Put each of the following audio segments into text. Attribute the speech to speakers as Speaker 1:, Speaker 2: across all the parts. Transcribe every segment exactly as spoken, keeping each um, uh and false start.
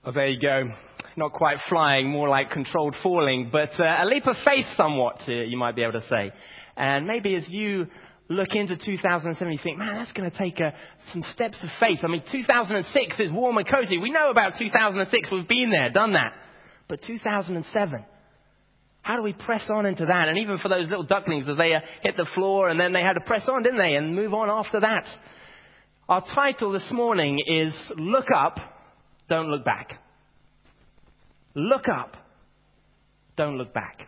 Speaker 1: Well, there you go. Not quite flying, more like controlled falling, but uh, a leap of faith somewhat, uh, you might be able to say. And maybe as you look into two thousand seven, you think, man, that's going to take uh, some steps of faith. I mean, two thousand six is warm and cozy. We know about two thousand six. We've been there, done that. But two thousand seven, how do we press on into that? And even for those little ducklings, as they uh, hit the floor, and then they had to press on, didn't they, and move on after that. Our title this morning is Look Up, Don't Look Back. Look up, don't look back.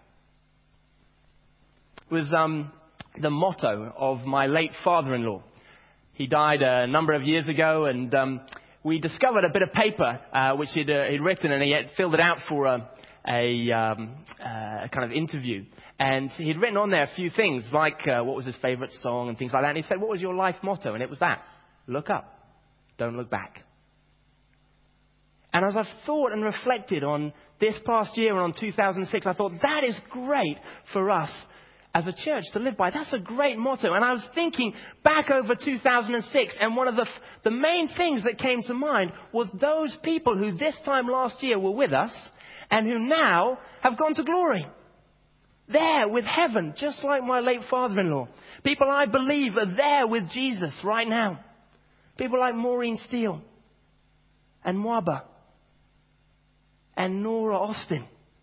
Speaker 1: It was um, the motto of my late father-in-law. He died a number of years ago, and um, we discovered a bit of paper uh, which he'd, uh, he'd written, and he had filled it out for a, a, um, uh, a kind of interview. And he'd written on there a few things, like uh, what was his favorite song and things like that. And he said, what was your life motto? And it was that. Look up, don't look back. And as I've thought and reflected on this past year and on two thousand six, I thought that is great for us as a church to live by. That's a great motto. And I was thinking back over two thousand six, and one of the, the main things that came to mind was those people who this time last year were with us and who now have gone to glory. There with heaven, just like my late father-in-law. People I believe are there with Jesus right now. People like Maureen Steele and Mwaba and Nora Austin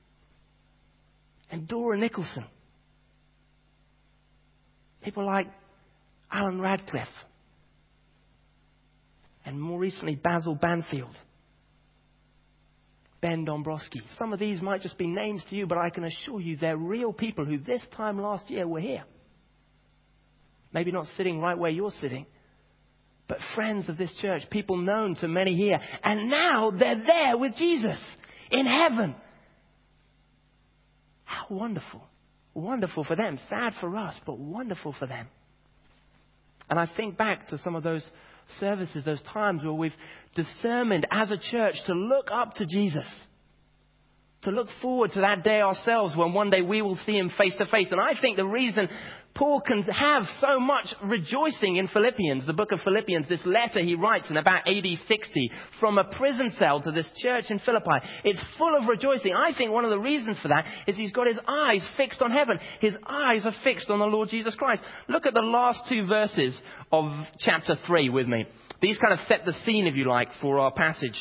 Speaker 1: and Dora Nicholson. People like Alan Radcliffe and more recently Basil Banfield, Ben Dombrowski. Some of these might just be names to you, but I can assure you they're real people who this time last year were here. Maybe not sitting right where you're sitting, but friends of this church, people known to many here. And now they're there with Jesus in heaven. How wonderful. Wonderful for them. Sad for us, but wonderful for them. And I think back to some of those services, those times where we've determined as a church to look up to Jesus. To look forward to that day ourselves when one day we will see him face to face. And I think the reason Paul can have so much rejoicing in Philippians, the book of Philippians, this letter he writes in about A D sixty from a prison cell to this church in Philippi. It's full of rejoicing. I think one of the reasons for that is he's got his eyes fixed on heaven. His eyes are fixed on the Lord Jesus Christ. Look at the last two verses of chapter three with me. These kind of set the scene, if you like, for our passage.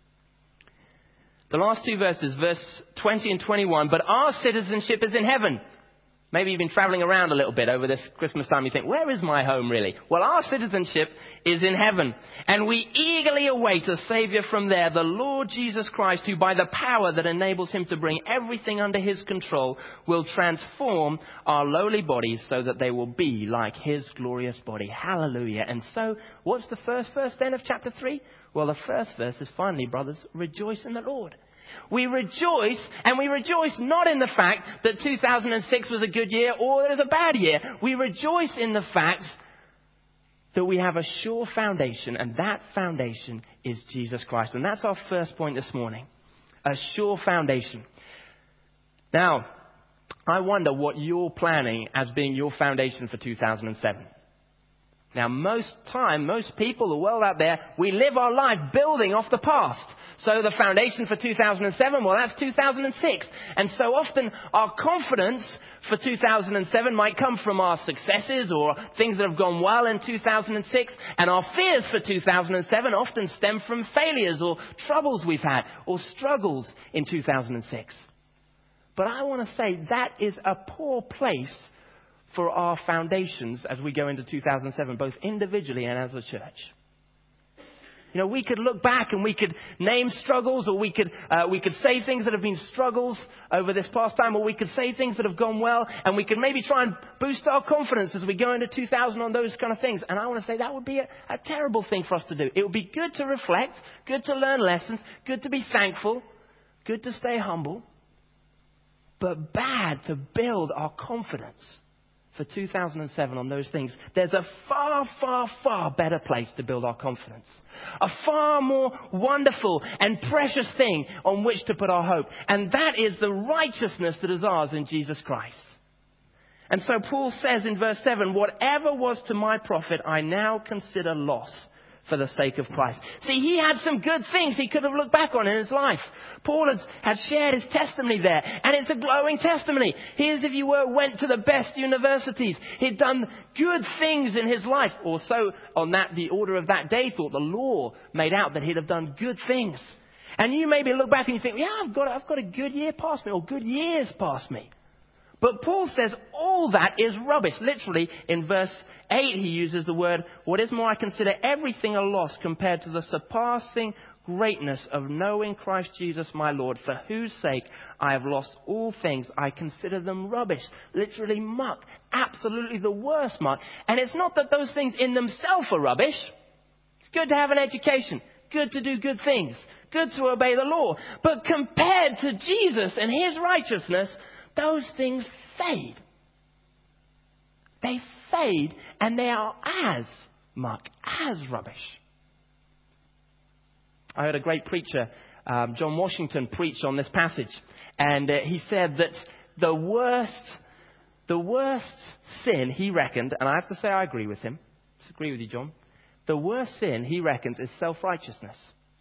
Speaker 1: The last two verses, verse twenty and twenty-one, but our citizenship is in heaven. Maybe you've been traveling around a little bit over this Christmas time. You think, where is my home really? Well, our citizenship is in heaven. And we eagerly await a Savior from there, the Lord Jesus Christ, who by the power that enables him to bring everything under his control will transform our lowly bodies so that they will be like his glorious body. Hallelujah. And so, what's the first verse then of chapter three? Well, the first verse is finally, brothers, rejoice in the Lord. We rejoice, and we rejoice not in the fact that two thousand six was a good year or it was a bad year. We rejoice in the fact that we have a sure foundation, and that foundation is Jesus Christ. And that's our first point this morning. A sure foundation. Now, I wonder what you're planning as being your foundation for two thousand seven. Now, most time, most people, the world out there, we live our life building off the past. So the foundation for two thousand seven, well, that's two thousand six. And so often our confidence for two thousand seven might come from our successes or things that have gone well in two thousand six. And our fears for two thousand seven often stem from failures or troubles we've had or struggles in two thousand six. But I want to say that is a poor place for our foundations as we go into two thousand seven, both individually and as a church. You know, we could look back and we could name struggles, or we could uh, we could say things that have been struggles over this past time, or we could say things that have gone well, and we could maybe try and boost our confidence as we go into two thousand on those kind of things. And I want to say that would be a, a terrible thing for us to do. It would be good to reflect, good to learn lessons, good to be thankful, good to stay humble, but bad to build our confidence for two thousand seven on those things. There's a far, far, far better place to build our confidence. A far more wonderful and precious thing on which to put our hope. And that is the righteousness that is ours in Jesus Christ. And so Paul says in verse seven, whatever was to my profit, I now consider loss for the sake of Christ. See, he had some good things he could have looked back on in his life. Paul had, had shared his testimony there, and it's a glowing testimony. He, as if you were, went to the best universities. He'd done good things in his life. Or so, on that, the order of that day thought, the law made out that he'd have done good things. And you maybe look back and you think, yeah, I've got, I've got a good year past me, or good years past me. But Paul says all that is rubbish. Literally, in verse eight, he uses the word, what is more, I consider everything a loss compared to the surpassing greatness of knowing Christ Jesus my Lord, for whose sake I have lost all things. I consider them rubbish. Literally muck. Absolutely the worst muck. And it's not that those things in themselves are rubbish. It's good to have an education. Good to do good things. Good to obey the law. But compared to Jesus and his righteousness, those things fade. They fade, and they are as muck, as rubbish. I heard a great preacher, um, John Washington, preach on this passage. And uh, he said that the worst, the worst sin, he reckoned, and I have to say I agree with him. I disagree with you, John. The worst sin, he reckons, is self-righteousness.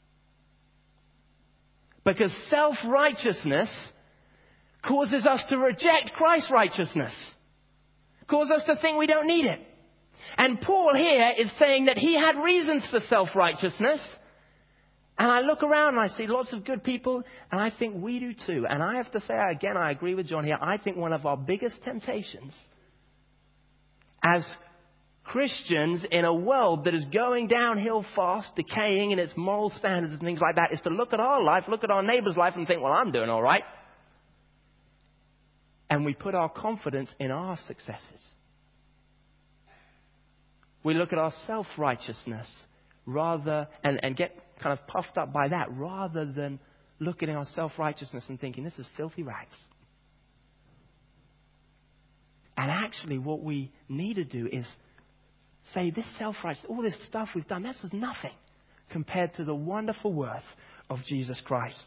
Speaker 1: Because self-righteousness causes us to reject Christ's righteousness. Causes us to think we don't need it. And Paul here is saying that he had reasons for self-righteousness. And I look around and I see lots of good people, and I think we do too. And I have to say, again, I agree with John here. I think one of our biggest temptations as Christians in a world that is going downhill fast, decaying in its moral standards and things like that, is to look at our life, look at our neighbor's life and think, well, I'm doing all right. And we put our confidence in our successes. We look at our self-righteousness rather, and, and get kind of puffed up by that, rather than looking at our self-righteousness and thinking, this is filthy rags. And actually what we need to do is say, this self-righteousness, all this stuff we've done, this is nothing compared to the wonderful worth of Jesus Christ.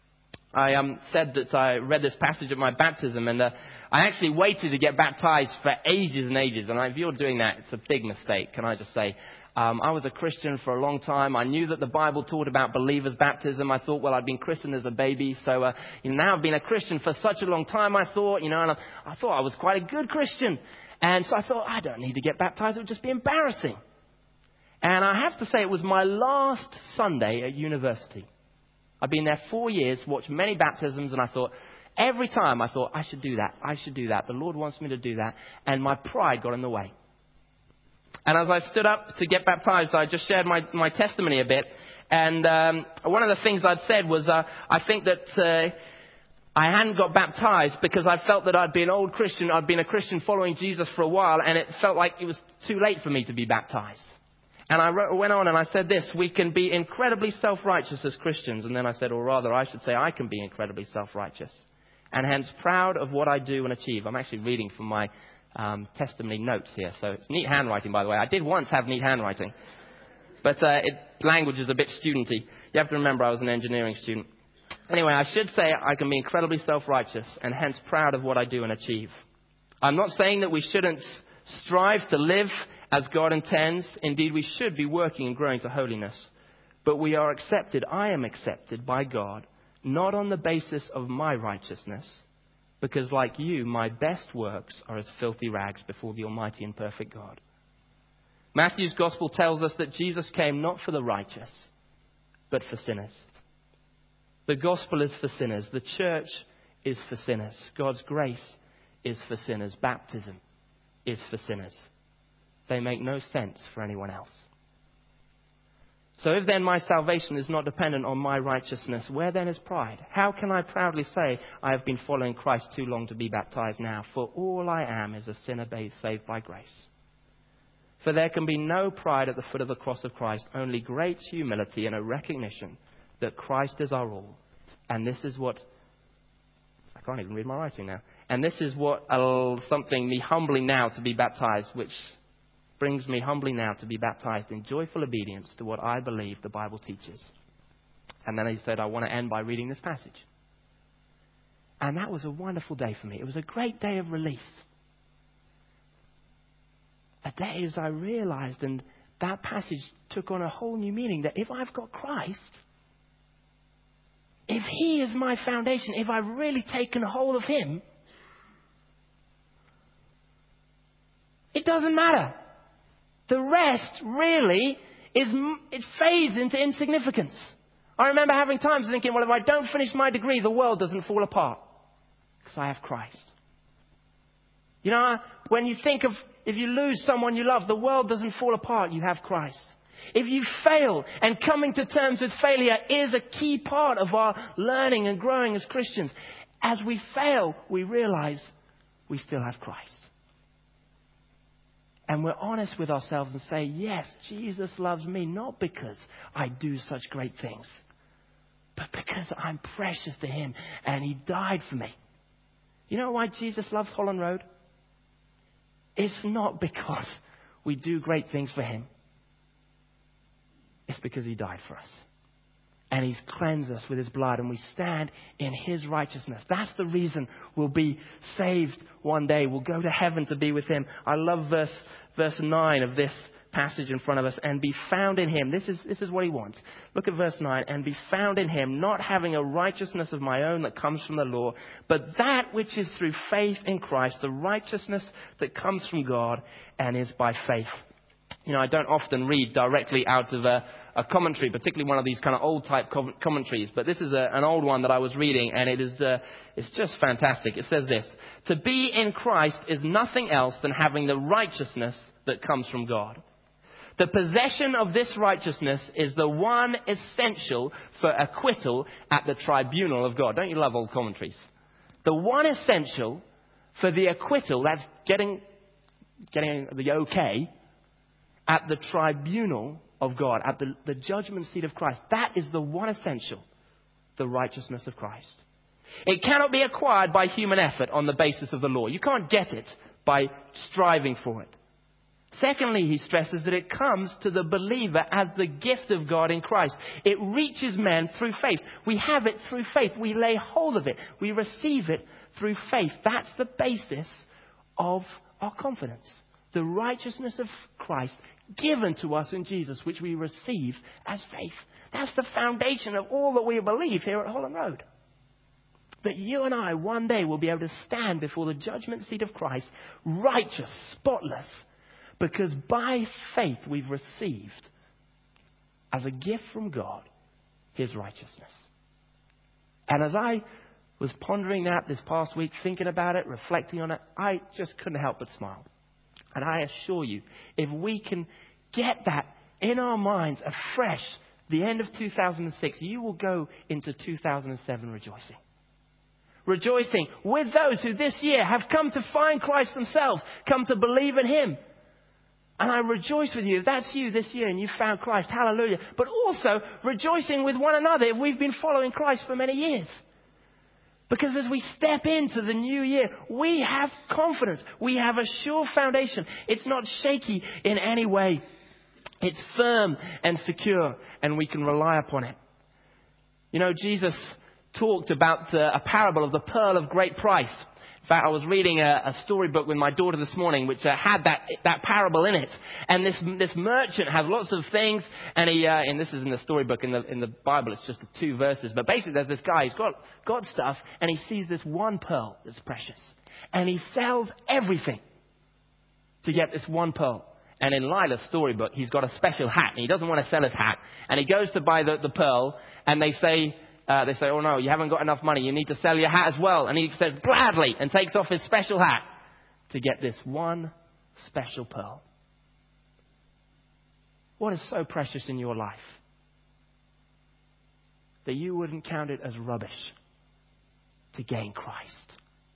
Speaker 1: I um, said that I read this passage at my baptism, and uh, I actually waited to get baptized for ages and ages. And if you're doing that, it's a big mistake, can I just say. Um, I was a Christian for a long time. I knew that the Bible taught about believers' baptism. I thought, well, I'd been christened as a baby. So uh, you know, now I've been a Christian for such a long time, I thought, you know, and I, I thought I was quite a good Christian. And so I thought, I don't need to get baptized. It would just be embarrassing. And I have to say, it was my last Sunday at university. I've been there four years, watched many baptisms, and I thought, every time I thought, I should do that, I should do that. The Lord wants me to do that. And my pride got in the way. And as I stood up to get baptized, I just shared my, my testimony a bit. And um, one of the things I'd said was, uh, I think that uh, I hadn't got baptized because I felt that I'd been an old Christian. I'd been a Christian following Jesus for a while, and it felt like it was too late for me to be baptized. And I went on and I said this, we can be incredibly self-righteous as Christians. And then I said, or rather, I should say I can be incredibly self-righteous. And hence proud of what I do and achieve. I'm actually reading from my um, testimony notes here. So it's neat handwriting, by the way. I did once have neat handwriting. But uh, it, language is a bit studenty. You have to remember I was an engineering student. Anyway, I should say I can be incredibly self-righteous and hence proud of what I do and achieve. I'm not saying that we shouldn't strive to live as God intends. Indeed, we should be working and growing to holiness. But we are accepted, I am accepted by God, not on the basis of my righteousness, because like you, my best works are as filthy rags before the Almighty and perfect God. Matthew's Gospel tells us that Jesus came not for the righteous, but for sinners. The Gospel is for sinners. The church is for sinners. God's grace is for sinners. Baptism is for sinners. They make no sense for anyone else. So if then my salvation is not dependent on my righteousness, where then is pride? How can I proudly say I have been following Christ too long to be baptized now? For all I am is a sinner saved by grace. For there can be no pride at the foot of the cross of Christ, only great humility and a recognition that Christ is our all. And this is what... I can't even read my writing now. And this is what uh, something me humbly now to be baptized, which brings me humbly now to be baptized in joyful obedience to what I believe the Bible teaches. And then he said, I want to end by reading this passage. And that was a wonderful day for me. It was a great day of release. A day as I realized and that passage took on a whole new meaning, that if I've got Christ, if he is my foundation, if I've really taken hold of him, it doesn't matter. The rest really is, it fades into insignificance. I remember having times thinking, well, if I don't finish my degree, the world doesn't fall apart. Because I have Christ. You know, when you think of, if you lose someone you love, the world doesn't fall apart. You have Christ. If you fail, and coming to terms with failure is a key part of our learning and growing as Christians. As we fail, we realize we still have Christ. And we're honest with ourselves and say, yes, Jesus loves me, not because I do such great things, but because I'm precious to him and he died for me. You know why Jesus loves Holland Road? It's not because we do great things for him. It's because he died for us. And he's cleansed us with his blood, and we stand in his righteousness. That's the reason we'll be saved one day. We'll go to heaven to be with him. I love verse verse nine of this passage in front of us. And be found in him. This is, this is what he wants. Look at verse nine. And be found in him, not having a righteousness of my own that comes from the law, but that which is through faith in Christ, the righteousness that comes from God and is by faith. You know, I don't often read directly out of a, a commentary, particularly one of these kind of old type com- commentaries. But this is a, an old one that I was reading, and it is uh, it's just fantastic. It says this: to be in Christ is nothing else than having the righteousness that comes from God. The possession of this righteousness is the one essential for acquittal at the tribunal of God. Don't you love old commentaries? The one essential for the acquittal, that's getting getting the okay, at the tribunal of God, at the, the judgment seat of Christ. That is the one essential, the righteousness of Christ. It cannot be acquired by human effort on the basis of the law. You can't get it by striving for it. Secondly, he stresses that it comes to the believer as the gift of God in Christ. It reaches men through faith. We have it through faith. We lay hold of it. We receive it through faith. That's the basis of our confidence. The righteousness of Christ given to us in Jesus, which we receive as faith. That's the foundation of all that we believe here at Holland Road. That you and I one day will be able to stand before the judgment seat of Christ, righteous, spotless, because by faith we've received, as a gift from God, his righteousness. And as I was pondering that this past week, thinking about it, reflecting on it, I just couldn't help but smile. And I assure you, if we can get that in our minds afresh, the end of two thousand six, you will go into two thousand seven rejoicing. Rejoicing with those who this year have come to find Christ themselves, come to believe in him. And I rejoice with you if that's you this year and you found Christ. Hallelujah. But also rejoicing with one another if we've been following Christ for many years. Because as we step into the new year, we have confidence. We have a sure foundation. It's not shaky in any way. It's firm and secure, and we can rely upon it. You know, Jesus talked about the, a parable of the pearl of great price. In fact, I was reading a, a storybook with my daughter this morning, which uh, had that that parable in it. And this this merchant has lots of things, and he uh, and this is in the storybook in the in the Bible. It's just the two verses, but basically there's this guy. He's got got stuff, and he sees this one pearl that's precious, and he sells everything to get this one pearl. And in Lila's storybook, he's got a special hat, and he doesn't want to sell his hat, and he goes to buy the, the pearl, and they say. Uh, they say, oh no, you haven't got enough money. You need to sell your hat as well. And he says, gladly, and takes off his special hat to get this one special pearl. What is so precious in your life that you wouldn't count it as rubbish to gain Christ?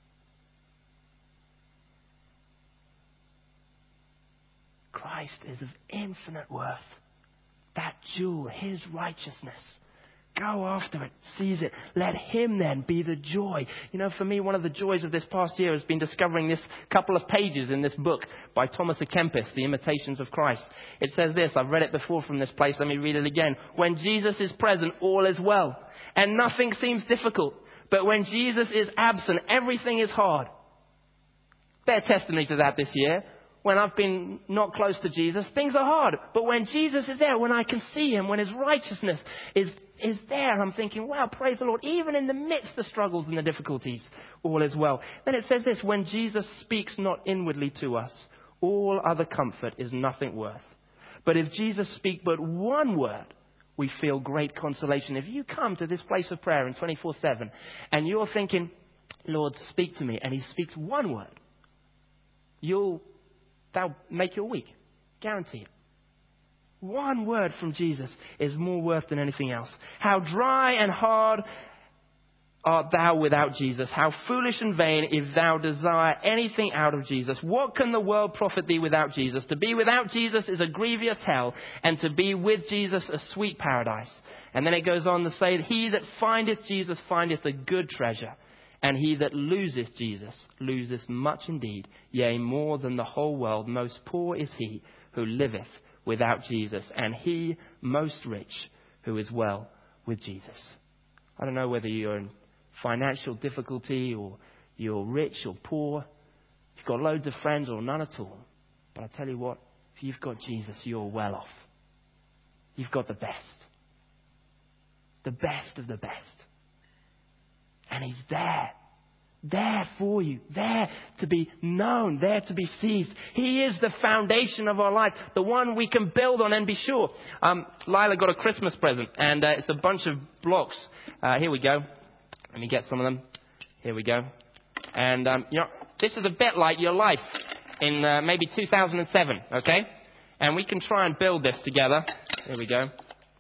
Speaker 1: Christ is of infinite worth. That jewel, his righteousness. Go after it. Seize it. Let him then be the joy. You know, for me, one of the joys of this past year has been discovering this couple of pages in this book by Thomas à Kempis, The Imitations of Christ. It says this. I've read it before from this place. Let me read it again. When Jesus is present, all is well, and nothing seems difficult. But when Jesus is absent, everything is hard. Bear testimony to that this year. when I've been not close to Jesus, things are hard. But when Jesus is there, when I can see him, when his righteousness is, is there, I'm thinking, wow, praise the Lord. Even in the midst of the struggles and the difficulties, all is well. Then it says this, when Jesus speaks not inwardly to us, all other comfort is nothing worth. But if Jesus speak but one word, we feel great consolation. If you come to this place of prayer in twenty-four seven and you're thinking, Lord, speak to me, and he speaks one word, you'll, that'll make your week. Guarantee it. One word from Jesus is more worth than anything else. How dry and hard art thou without Jesus? How foolish and vain if thou desire anything out of Jesus? What can the world profit thee without Jesus? To be without Jesus is a grievous hell, and to be with Jesus a sweet paradise. And then it goes on to say, he that findeth Jesus findeth a good treasure, and he that loseth Jesus loseth much indeed, yea, more than the whole world. Most poor is he who liveth without Jesus, and he most rich who is well with Jesus. I don't know whether you're in financial difficulty or you're rich or poor, you've got loads of friends or none at all. But I tell you what, if you've got Jesus, you're well off. You've got the best. The best of the best. And he's there. There for you. There to be known. There to be seized. He is the foundation of our life. The one we can build on and be sure. Um, Lila got a Christmas present. And uh, it's a bunch of blocks. Uh, here we go. Let me get some of them. Here we go. And, um, you know, this is a bit like your life in uh, maybe two thousand seven, okay? And we can try and build this together. Here we go.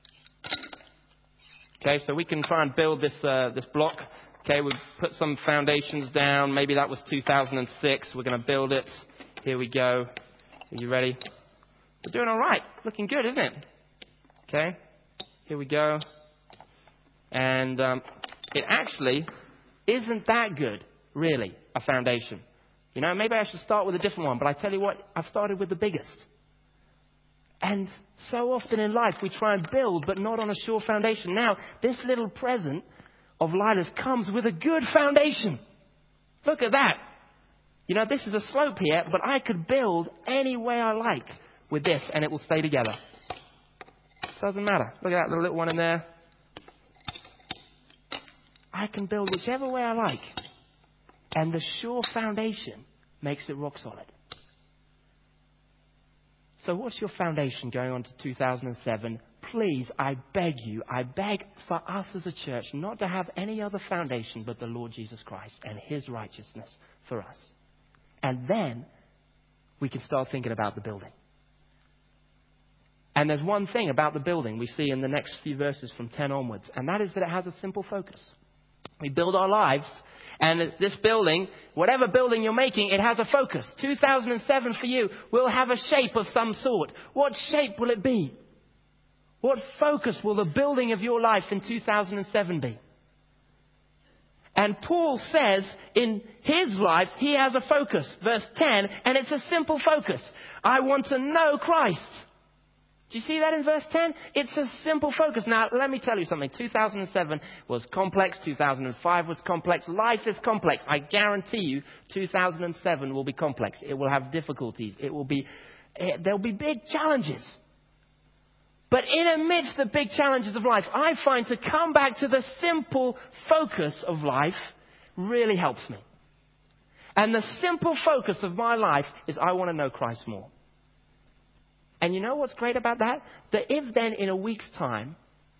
Speaker 1: Okay, so we can try and build this uh, this block. Okay, we've put some foundations down. Maybe that was two thousand six. We're going to build it. Here we go. Are you ready? We're doing all right. Looking good, isn't it? Okay, here we go. And um, it actually isn't that good, really, a foundation. You know, maybe I should start with a different one. But I tell you what, I've started with the biggest. And so often in life we try and build, but not on a sure foundation. Now, this little present of Lila's comes with a good foundation. Look at that. You know, this is a slope here, but I could build any way I like with this and it will stay together. Doesn't matter. Look at that little one in there. I can build whichever way I like. And the sure foundation makes it rock solid. So what's your foundation going on to two thousand seven? Please, I beg you, I beg for us as a church not to have any other foundation but the Lord Jesus Christ and his righteousness for us. And then we can start thinking about the building. And there's one thing about the building we see in the next few verses from ten onwards, and that is that it has a simple focus. We build our lives, and this building, whatever building you're making, it has a focus. two thousand seven for you will have a shape of some sort. What shape will it be? What focus will the building of your life in two thousand seven be? And Paul says in his life, he has a focus. Verse ten, and it's a simple focus. I want to know Christ. Do you see that in verse ten? It's a simple focus. Now, let me tell you something. two thousand seven was complex. two thousand five was complex. Life is complex. I guarantee you two thousand seven will be complex. It will have difficulties. It will be, there'll be big challenges. But in amidst the big challenges of life, I find to come back to the simple focus of life really helps me. And the simple focus of my life is I want to know Christ more. And you know what's great about that? That if then in a week's time,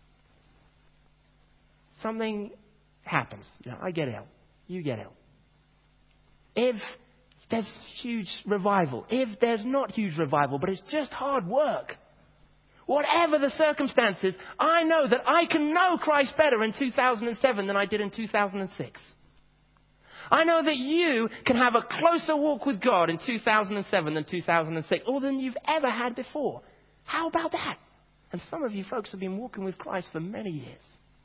Speaker 1: something happens. You know, I get ill. You get ill. If there's huge revival. If there's not huge revival, but it's just hard work. Whatever the circumstances, I know that I can know Christ better in two thousand seven than I did in two thousand six. I know that you can have a closer walk with God in two thousand seven than two thousand six, or than you've ever had before. How about that? And some of you folks have been walking with Christ for many years.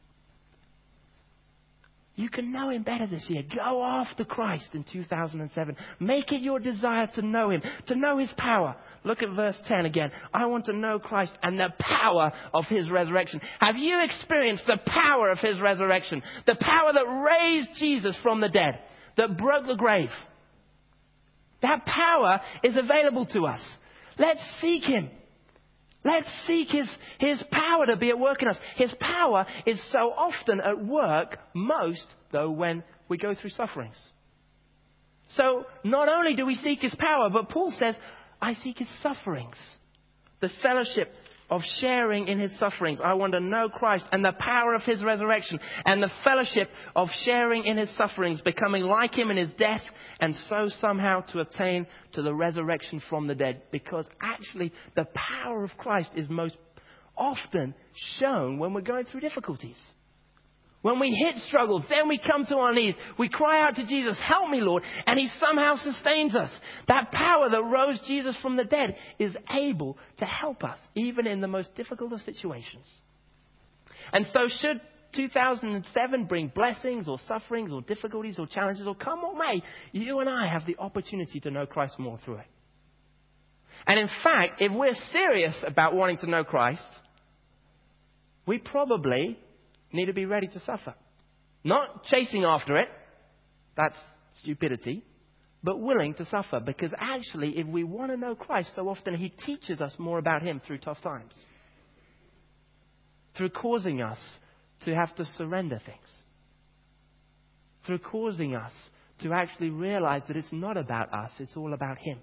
Speaker 1: You can know him better this year. Go after Christ in two thousand seven. Make it your desire to know him, to know his power. Look at verse ten again. I want to know Christ and the power of his resurrection. Have you experienced the power of his resurrection? The power that raised Jesus from the dead, that broke the grave. That power is available to us. Let's seek Him. Let's seek His, His power to be at work in us. His power is so often at work, most, though, when we go through sufferings. So not only do we seek His power, but Paul says, I seek His sufferings. The fellowship of sharing in His sufferings. I want to know Christ and the power of His resurrection and the fellowship of sharing in His sufferings, becoming like Him in His death, and so somehow to attain to the resurrection from the dead. Because actually the power of Christ is most often shown when we're going through difficulties. When we hit struggles, then we come to our knees. We cry out to Jesus, help me, Lord. And He somehow sustains us. That power that rose Jesus from the dead is able to help us, even in the most difficult of situations. And so should two thousand seven bring blessings or sufferings or difficulties or challenges or come what may, you and I have the opportunity to know Christ more through it. And in fact, if we're serious about wanting to know Christ, we probably need to be ready to suffer. Not chasing after it. That's stupidity. But willing to suffer. Because actually, if we want to know Christ, so often He teaches us more about Him through tough times. Through causing us to have to surrender things. Through causing us to actually realize that it's not about us, it's all about Him.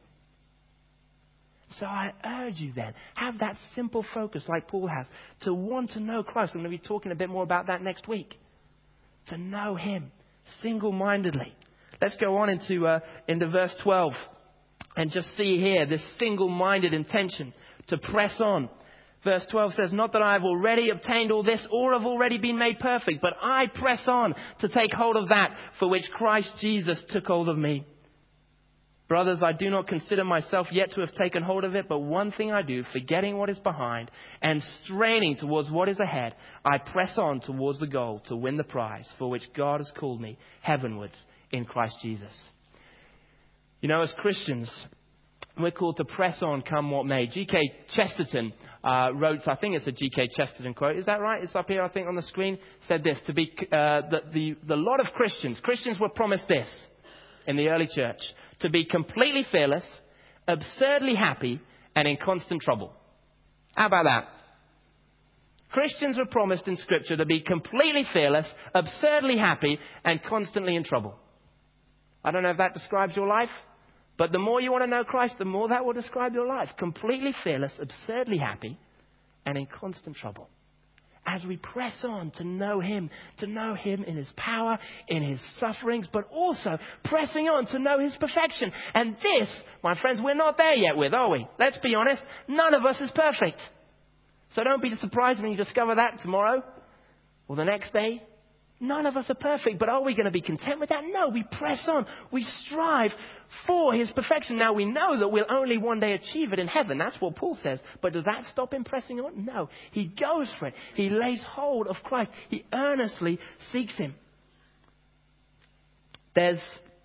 Speaker 1: So I urge you then, have that simple focus like Paul has, to want to know Christ. I'm going to be talking a bit more about that next week. To know Him single-mindedly. Let's go on into, uh, into verse twelve and just see here this single-minded intention to press on. Verse twelve says, not that I have already obtained all this or have already been made perfect, but I press on to take hold of that for which Christ Jesus took hold of me. Brothers, I do not consider myself yet to have taken hold of it, but one thing I do, forgetting what is behind and straining towards what is ahead, I press on towards the goal to win the prize for which God has called me heavenwards in Christ Jesus. You know, as Christians, we're called to press on come what may. G K Chesterton uh, wrote, I think it's a G K Chesterton quote. Is that right? It's up here, I think, on the screen. Said this, to be uh, the, the, the lot of Christians, Christians were promised this in the early church. To be completely fearless, absurdly happy, and in constant trouble. How about that? Christians were promised in Scripture to be completely fearless, absurdly happy, and constantly in trouble. I don't know if that describes your life, but the more you want to know Christ, the more that will describe your life. Completely fearless, absurdly happy, and in constant trouble. As we press on to know Him, to know Him in His power, in His sufferings, but also pressing on to know His perfection. And this, my friends, we're not there yet with, are we? Let's be honest. None of us is perfect. So don't be surprised when you discover that tomorrow or the next day. None of us are perfect, but are we going to be content with that? No, we press on. We strive for His perfection. Now, we know that we'll only one day achieve it in heaven. That's what Paul says. But does that stop him pressing on? No. He goes for it. He lays hold of Christ. He earnestly seeks Him. There's,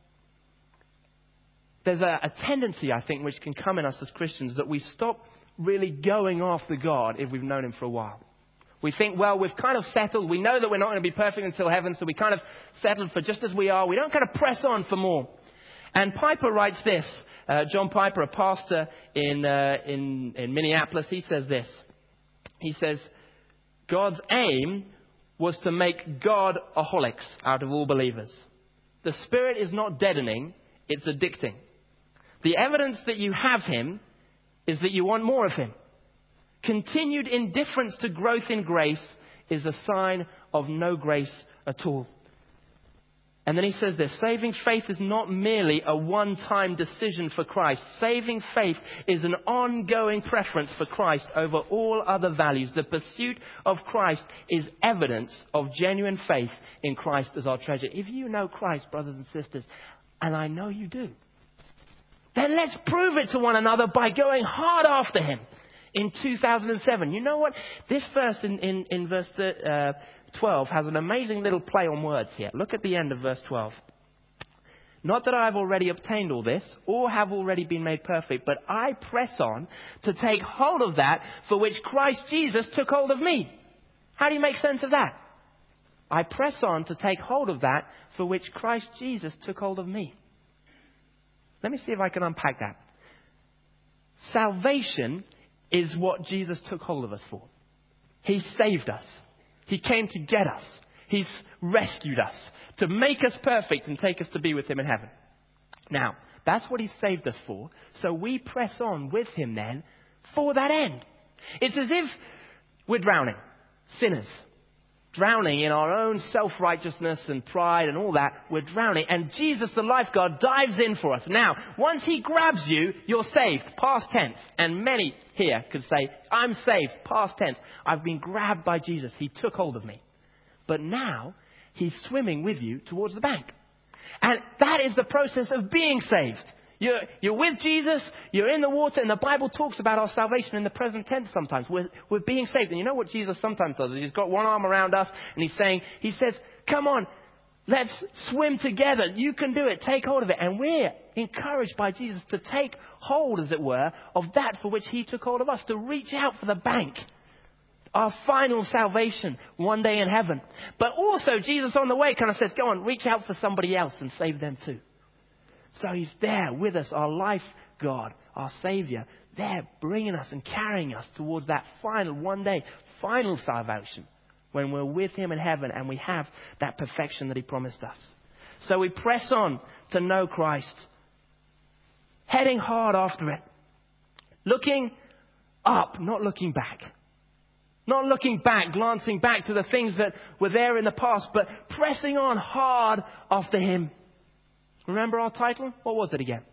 Speaker 1: there's a, a tendency, I think, which can come in us as Christians, that we stop really going after God if we've known Him for a while. We think, well, we've kind of settled. We know that we're not going to be perfect until heaven, so we kind of settled for just as we are. We don't kind of press on for more. And Piper writes this. Uh, John Piper, a pastor in, uh, in, in Minneapolis, he says this. He says, God's aim was to make God-aholics out of all believers. The Spirit is not deadening, it's addicting. The evidence that you have Him is that you want more of Him. Continued indifference to growth in grace is a sign of no grace at all. And then he says this, saving faith is not merely a one-time decision for Christ. Saving faith is an ongoing preference for Christ over all other values. The pursuit of Christ is evidence of genuine faith in Christ as our treasure. If you know Christ, brothers and sisters, and I know you do, then let's prove it to one another by going hard after Him. In two thousand seven. You know what? This verse in, in, in verse uh, twelve has an amazing little play on words here. Look at the end of verse twelve. Not that I have already obtained all this or have already been made perfect, but I press on to take hold of that for which Christ Jesus took hold of me. How do you make sense of that? I press on to take hold of that for which Christ Jesus took hold of me. Let me see if I can unpack that. Salvation is what Jesus took hold of us for. He saved us. He came to get us. He's rescued us to make us perfect and take us to be with him in heaven. Now, that's what he saved us for. So we press on with him then for that end. It's as if we're drowning, sinners, drowning in our own self-righteousness and pride and all that. We're drowning. And Jesus, the lifeguard, dives in for us. Now, once he grabs you, you're saved. Past tense. And many here could say, I'm saved. Past tense. I've been grabbed by Jesus. He took hold of me. But now, he's swimming with you towards the bank. And that is the process of being saved. You're, you're with Jesus, you're in the water, and the Bible talks about our salvation in the present tense sometimes. We're, we're being saved. And you know what Jesus sometimes does? He's got one arm around us, and he's saying, he says, come on, let's swim together. You can do it. Take hold of it. And we're encouraged by Jesus to take hold, as it were, of that for which he took hold of us, to reach out for the bank. Our final salvation one day in heaven. But also, Jesus on the way kind of says, go on, reach out for somebody else and save them too. So he's there with us, our life God, our Savior, there bringing us and carrying us towards that final, one day, final salvation when we're with him in heaven and we have that perfection that he promised us. So we press on to know Christ, heading hard after it, looking up, not looking back. Not looking back, glancing back to the things that were there in the past, but pressing on hard after him. Remember our title? What was it again?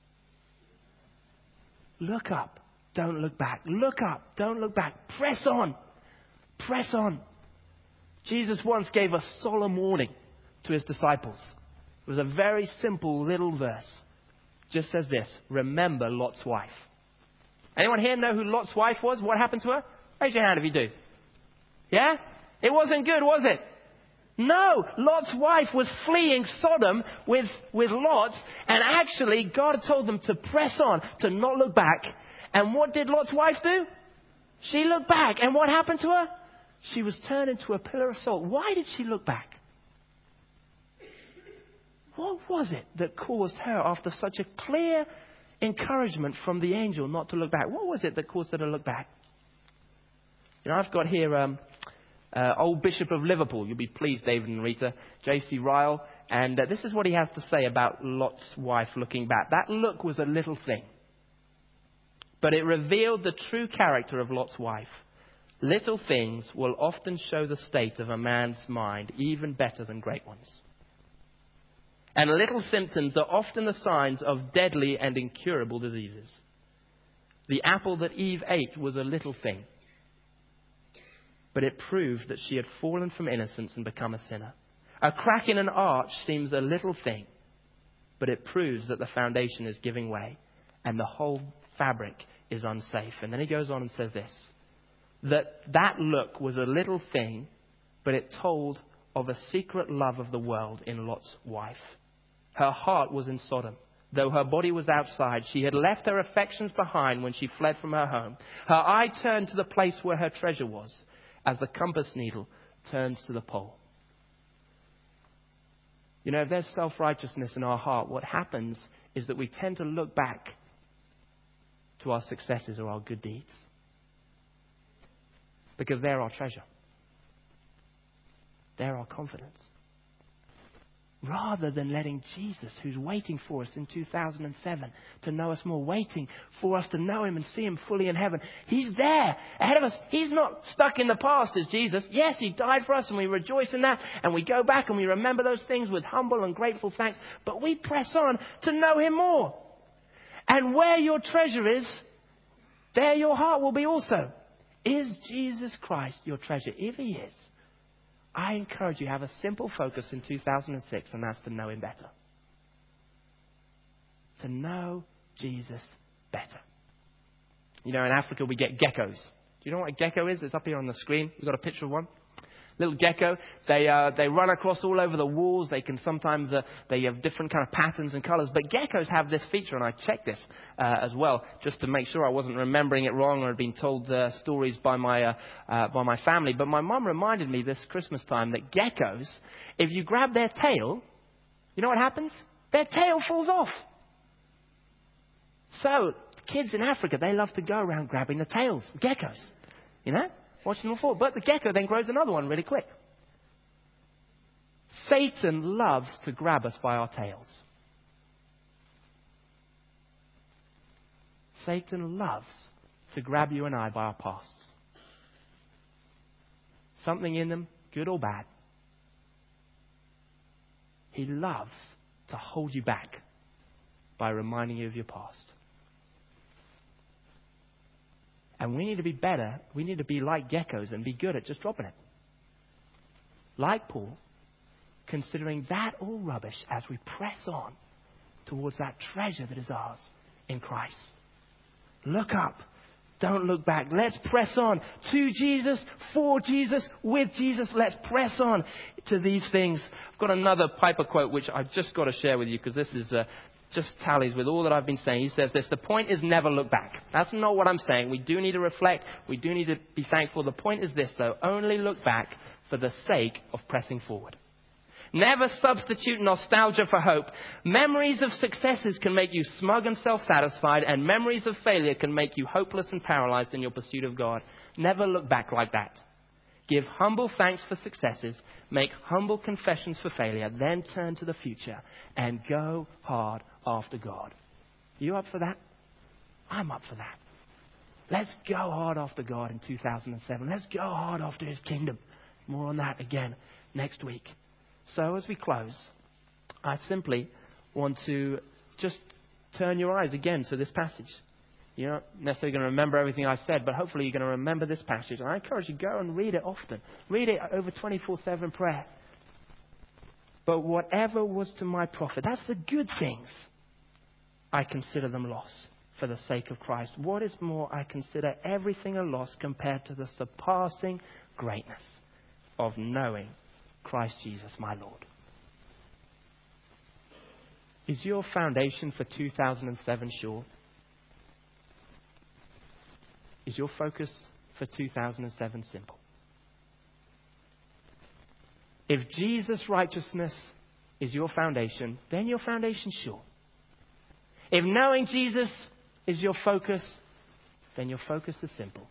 Speaker 1: Look up. Don't look back. Look up. Don't look back. Press on. Press on. Jesus once gave a solemn warning to his disciples. It was a very simple little verse. Just says this. Remember Lot's wife. Anyone here know who Lot's wife was? What happened to her? Raise your hand if you do. Yeah? It wasn't good, was it? No. Lot's wife was fleeing Sodom with, with Lot. And actually, God told them to press on, to not look back. And what did Lot's wife do? She looked back. And what happened to her? She was turned into a pillar of salt. Why did she look back? What was it that caused her, after such a clear encouragement from the angel not to look back? What was it that caused her to look back? You know, I've got here um, uh, old Bishop of Liverpool. You'll be pleased, David and Rita, J C Ryle. And uh, this is what he has to say about Lot's wife looking back. That look was a little thing, but it revealed the true character of Lot's wife. Little things will often show the state of a man's mind even better than great ones. And little symptoms are often the signs of deadly and incurable diseases. The apple that Eve ate was a little thing, but it proved that she had fallen from innocence and become a sinner. A crack in an arch seems a little thing, but it proves that the foundation is giving way and the whole fabric is unsafe. And then he goes on and says this, that that look was a little thing, but it told of a secret love of the world in Lot's wife. Her heart was in Sodom. Though her body was outside, she had left her affections behind when she fled from her home. Her eye turned to the place where her treasure was, as the compass needle turns to the pole. You know, if there's self-righteousness in our heart, what happens is that we tend to look back to our successes or our good deeds, because they're our treasure. They're our confidence. Rather than letting Jesus, who's waiting for us in two thousand seven to know us more, waiting for us to know him and see him fully in heaven. He's there ahead of us. He's not stuck in the past as Jesus. Yes, he died for us and we rejoice in that. And we go back and we remember those things with humble and grateful thanks. But we press on to know him more. And where your treasure is, there your heart will be also. Is Jesus Christ your treasure? If he is, I encourage you to have a simple focus in two thousand six, and that's to know him better. To know Jesus better. You know, in Africa we get geckos. Do you know what a gecko is? It's up here on the screen. We've got a picture of one. Little gecko. They uh, they run across all over the walls. They can sometimes, uh, they have different kind of patterns and colours. But geckos have this feature, and I checked this uh, as well, just to make sure I wasn't remembering it wrong or had been told uh, stories by my, uh, uh, by my family. But my mum reminded me this Christmas time that geckos, if you grab their tail, you know what happens? Their tail falls off. So, kids in Africa, they love to go around grabbing the tails, geckos, you know, watching them fall. But the gecko then grows another one really quick. Satan loves to grab us by our tails. Satan loves to grab you and I by our pasts. Something in them, good or bad. He loves to hold you back by reminding you of your past. And we need to be better. We need to be like geckos and be good at just dropping it. Like Paul, considering that all rubbish as we press on towards that treasure that is ours in Christ. Look up. Don't look back. Let's press on to Jesus, for Jesus, with Jesus. Let's press on to these things. I've got another Piper quote which I've just got to share with you because this is uh, just tallies with all that I've been saying. He says this: the point is never look back. That's not what I'm saying. We do need to reflect. We do need to be thankful. The point is this, though: only look back for the sake of pressing forward. Never substitute nostalgia for hope. Memories of successes can make you smug and self-satisfied, and memories of failure can make you hopeless and paralyzed in your pursuit of God. Never look back like that. Give humble thanks for successes, make humble confessions for failure, then turn to the future and go hard after God. You up for that? I'm up for that. Let's go hard after God in two thousand seven. Let's go hard after His kingdom. More on that again next week. So as we close, I simply want to just turn your eyes again to this passage. You're not necessarily going to remember everything I said, but hopefully you're going to remember this passage. And I encourage you, go and read it often. Read it over twenty-four seven prayer. But whatever was to my profit, that's the good things, I consider them loss for the sake of Christ. What is more, I consider everything a loss compared to the surpassing greatness of knowing Christ Jesus, my Lord. Is your foundation for two thousand seven sure? Is your focus for two thousand seven simple? If Jesus' righteousness is your foundation, then your foundation's sure. If knowing Jesus is your focus, then your focus is simple.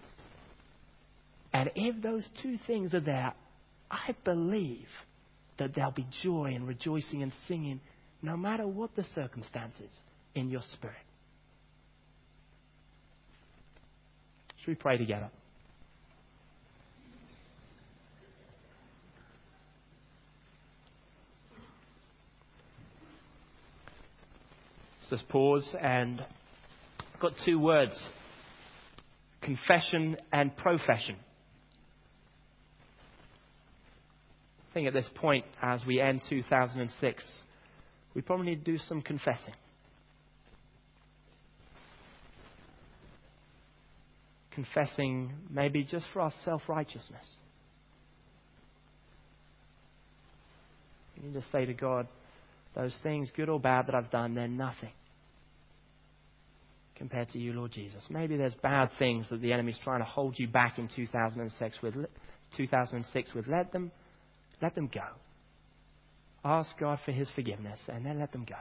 Speaker 1: And if those two things are there, I believe that there'll be joy and rejoicing and singing no matter what the circumstances in your spirit. Should we pray together? Let's just pause, and I've got two words: confession and profession. I think at this point, as we end two thousand six, we probably need to do some confessing. Confessing maybe just for our self-righteousness. We need to say to God, those things, good or bad, that I've done, they're nothing compared to you, Lord Jesus. Maybe there's bad things that the enemy's trying to hold you back in two thousand six with. two thousand six with. Let them Let them go. Ask God for His forgiveness and then let them go.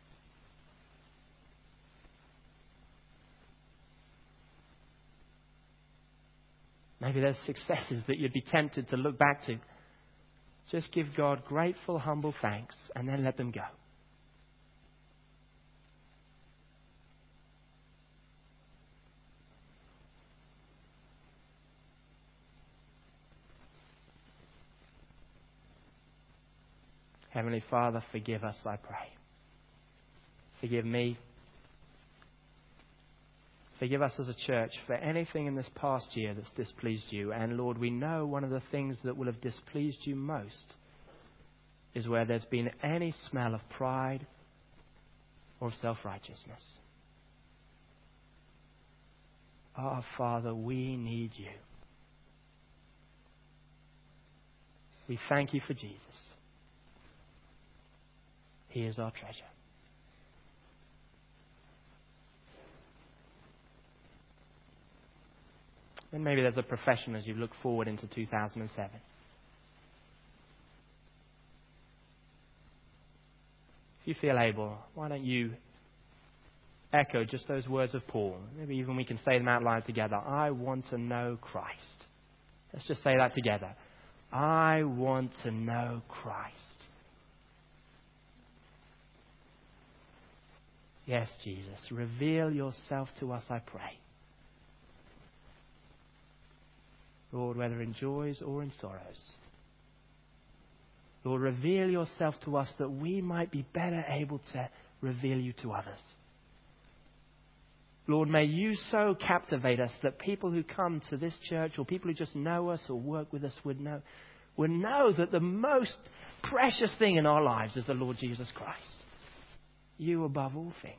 Speaker 1: Maybe there's successes that you'd be tempted to look back to. Just give God grateful, humble thanks and then let them go. Heavenly Father, forgive us, I pray. Forgive me. Forgive us as a church for anything in this past year that's displeased you. And Lord, we know one of the things that will have displeased you most is where there's been any smell of pride or self-righteousness. Oh, Father, we need you. We thank you for Jesus. He is our treasure. And maybe there's a profession as you look forward into two thousand seven. If you feel able, why don't you echo just those words of Paul. Maybe even we can say them out loud together. I want to know Christ. Let's just say that together. I want to know Christ. Yes, Jesus, reveal yourself to us, I pray. Lord, whether in joys or in sorrows. Lord, reveal yourself to us that we might be better able to reveal you to others. Lord, may you so captivate us that people who come to this church or people who just know us or work with us would know, would know that the most precious thing in our lives is the Lord Jesus Christ. You above all things.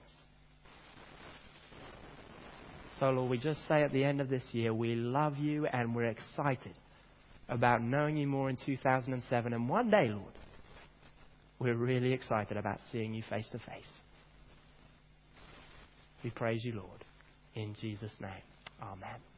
Speaker 1: So, Lord, we just say at the end of this year, we love you and we're excited about knowing you more in two thousand seven. And one day, Lord, we're really excited about seeing you face to face. We praise you, Lord. In Jesus' name, amen.